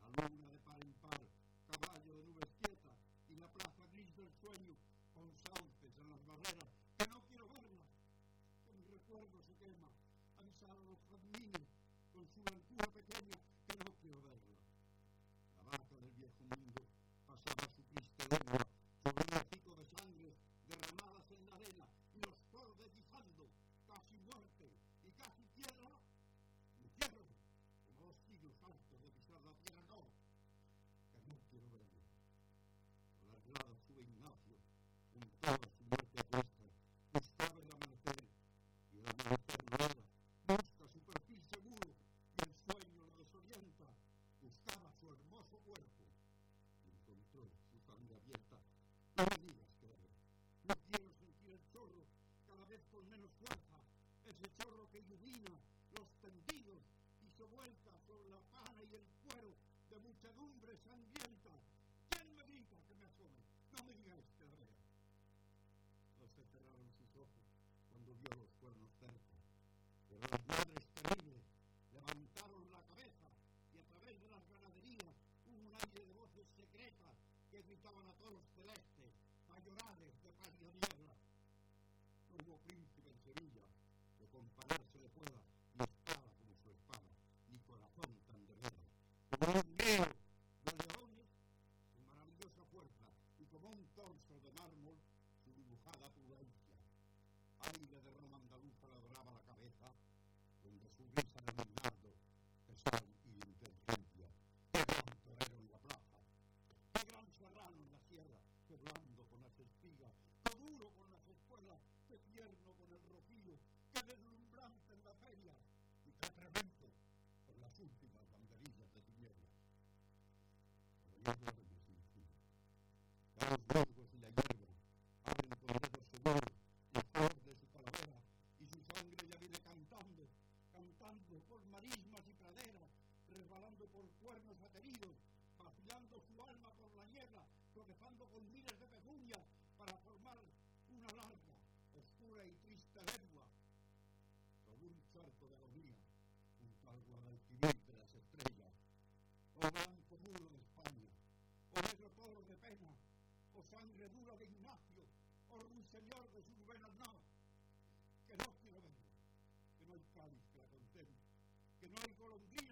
la luna de par en par, caballo de nubes quietas, y la plaza gris del sueño, con sauces en las barreras, que no quiero verla, que mi recuerdo se quema, avisar a los jazmines, con su blancura pequeña, que no quiero verla. La vaca del viejo mundo pasaba su triste lengua sobre un hocico de sangre derramadas en la arena, y los cordes guisando, casi muerte y casi tierra, murieron como dos siglos hartos de pisar la tierra. No, que no quiero verlo. A las gradas sube Ignacio, con toda su muerte a cuestas, buscaba el amanecer, y el amanecer no era, busca su perfil seguro, y el sueño lo desorienta, buscaba su hermoso cuerpo, y encontró su sangre abierta. No me digas que ver, no quiero sentir el chorro, cada vez con menos fuerza, ese chorro que ilumina los tendidos y se vuelca sobre la pana y el cuero de muchedumbre sangrienta. ¿Quién me grita que me asome? No me digáis que la vea. No se cerraron sus ojos cuando vio los cuernos cerca, pero las madres terribles levantaron la cabeza y a través de las ganaderías hubo un aire de voces secretas que gritaban a todos celestes, mayores de paz y niebla. No hubo príncipe en Sevilla que compararse le pueda, ni espada como su espada, ni corazón tan de veras. Como un río de leones, su maravillosa fuerza, y como un torso de mármol, su dibujada prudencia. Aire de Roma andaluza le adoraba la cabeza, donde su risa de Bernardo, de sal y de inteligencia. ¡Qué gran torero en la plaza! ¡Qué gran serrano en la sierra! ¡Qué blando con las espigas! ¡Qué duro con las espuelas! ¡Qué tierno con el rocío! ¡Qué deslumbrante en la feria! ¡Y qué tremendo con las últimas banderillas de tinieblas! Pero ya duerme sin fin. Ya los musgos y la hierba abren con dedos seguros la flor de su calavera, y su sangre ya viene cantando, cantando por marismas y praderas, resbalando por cuernos ateridos, vacilando su alma por la niebla, tropezando con miles de pezuñas para formar una larga, oscura y triste lengua. Sobre un charco de agonía, junto al Guadalquivir de las estrellas, oh blanco muro de España, oh negro toro de pena, oh sangre dura de Ignacio, oh ruiseñor de sus venas, no, que no quiero verlo, que no hay cáliz que la contemple, que no hay golondrina